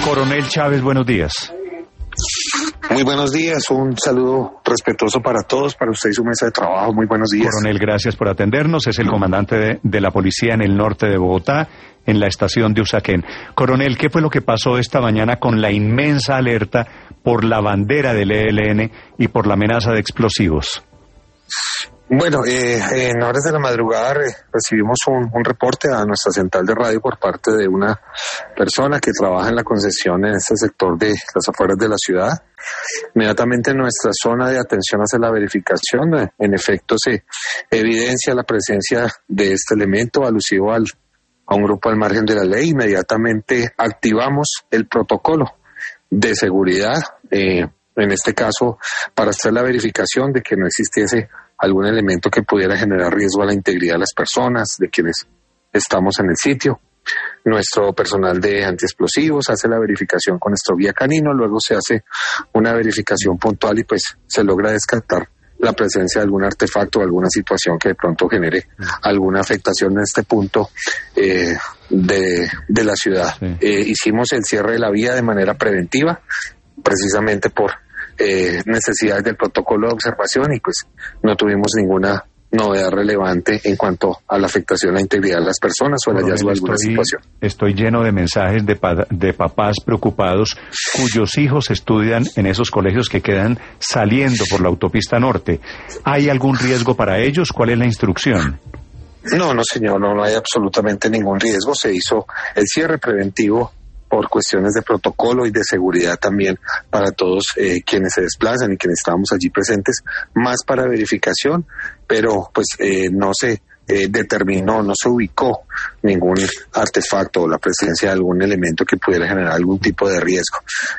Coronel Chávez, buenos días. Muy buenos días, un saludo respetuoso para todos, para usted y su mesa de trabajo. Muy buenos días. Coronel, gracias por atendernos. Es el comandante de la policía en el norte de Bogotá, en la estación de Usaquén. Coronel, ¿qué fue lo que pasó esta mañana con la inmensa alerta por la bandera del ELN y por la amenaza de explosivos? Bueno, en horas de la madrugada recibimos un reporte a nuestra central de radio por parte de una persona que trabaja en la concesión en este sector de las afueras de la ciudad. Inmediatamente en nuestra zona de atención hacia la verificación, en efecto se evidencia la presencia de este elemento alusivo a un grupo al margen de la ley. Inmediatamente activamos el protocolo de seguridad, en este caso para hacer la verificación de que no existiese algún elemento que pudiera generar riesgo a la integridad de las personas, de quienes estamos en el sitio. Nuestro personal de antiexplosivos hace la verificación con nuestro guía canino, luego se hace una verificación puntual y pues se logra descartar la presencia de algún artefacto o alguna situación que de pronto genere alguna afectación en este punto de la ciudad. Sí. Hicimos el cierre de la vía de manera preventiva, precisamente por necesidades del protocolo de observación, y pues no tuvimos ninguna novedad relevante en cuanto a la afectación a la integridad de las personas o el hallazgo de alguna situación. Estoy lleno de mensajes de papás preocupados cuyos hijos estudian en esos colegios que quedan saliendo por la autopista norte. ¿Hay algún riesgo para ellos? ¿Cuál es la instrucción? No, señor, no hay absolutamente ningún riesgo. Se hizo el cierre preventivo por cuestiones de protocolo y de seguridad también para todos quienes se desplazan y quienes estábamos allí presentes, más para verificación, pero pues no se determinó, no se ubicó ningún artefacto o la presencia de algún elemento que pudiera generar algún tipo de riesgo.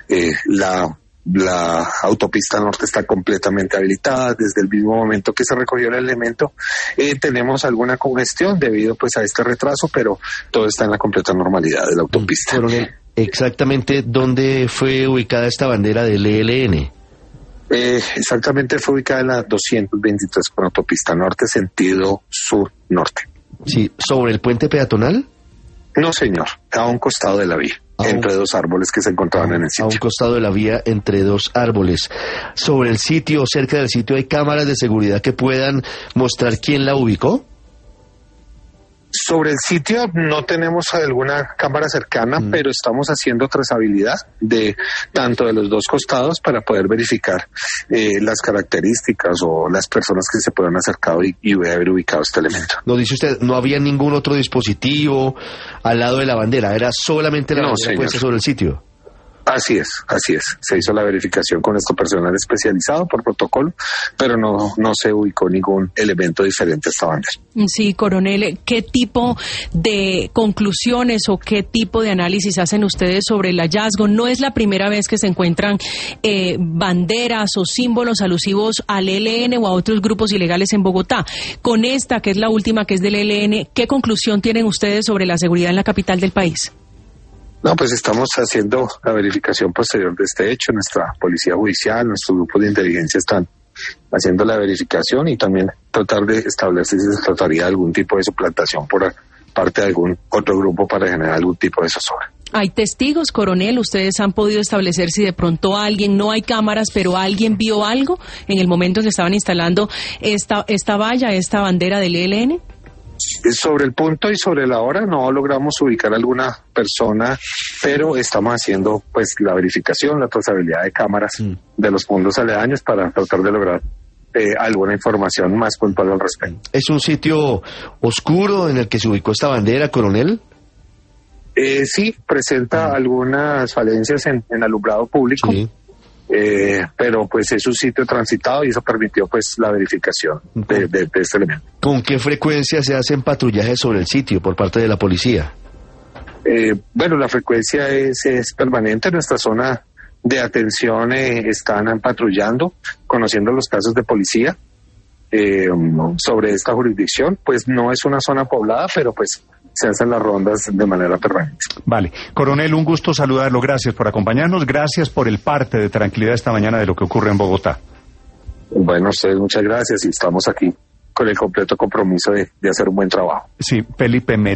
La autopista norte está completamente habilitada. Desde el mismo momento que se recogió el elemento, tenemos alguna congestión debido pues a este retraso, pero todo está en la completa normalidad de la autopista. Coronel, exactamente dónde fue ubicada esta bandera del ELN. Exactamente fue ubicada en la 223 con autopista norte, sentido sur-norte. Sí, ¿sobre el puente peatonal? No, señor, a un costado de la vía. Entre dos árboles que se encontraban en el sitio. A un costado de la vía, entre dos árboles. Sobre el sitio, cerca del sitio, ¿hay cámaras de seguridad que puedan mostrar quién la ubicó? Sobre el sitio no tenemos alguna cámara cercana, pero estamos haciendo trazabilidad de tanto de los dos costados para poder verificar las características o las personas que se puedan acercar y haber ubicado este elemento. Nos dice usted, no había ningún otro dispositivo al lado de la bandera, era solamente la bandera puesta sobre el sitio. Así es. Se hizo la verificación con nuestro personal especializado por protocolo, pero no se ubicó ningún elemento diferente a esta bandera. Sí, coronel, ¿qué tipo de conclusiones o qué tipo de análisis hacen ustedes sobre el hallazgo? No es la primera vez que se encuentran banderas o símbolos alusivos al ELN o a otros grupos ilegales en Bogotá. Con esta, que es la última, que es del ELN, ¿qué conclusión tienen ustedes sobre la seguridad en la capital del país? No, pues estamos haciendo la verificación posterior de este hecho. Nuestra policía judicial, nuestro grupo de inteligencia están haciendo la verificación y también tratar de establecer si se trataría de algún tipo de suplantación por parte de algún otro grupo para generar algún tipo de zozobra. ¿Hay testigos, coronel? ¿Ustedes han podido establecer si de pronto alguien, no hay cámaras, pero alguien vio algo en el momento en que estaban instalando esta valla, esta bandera del ELN? Sobre el punto y sobre la hora no logramos ubicar alguna persona, pero estamos haciendo pues la verificación, la trazabilidad de cámaras de los puntos aledaños para tratar de lograr alguna información más puntual al respecto. ¿Es un sitio oscuro en el que se ubicó esta bandera, coronel? Sí, presenta algunas falencias en alumbrado público. Sí. Pero pues es un sitio transitado y eso permitió pues la verificación de este elemento. ¿Con qué frecuencia se hacen patrullajes sobre el sitio por parte de la policía? Bueno, la frecuencia es permanente. En nuestra zona de atención están patrullando, conociendo los casos de policía sobre esta jurisdicción. Pues no es una zona poblada, pero pues se hacen las rondas de manera permanente. Vale. Coronel, un gusto saludarlo. Gracias por acompañarnos. Gracias por el parte de tranquilidad esta mañana de lo que ocurre en Bogotá. Bueno, ustedes muchas gracias y estamos aquí con el completo compromiso de hacer un buen trabajo. Sí, Felipe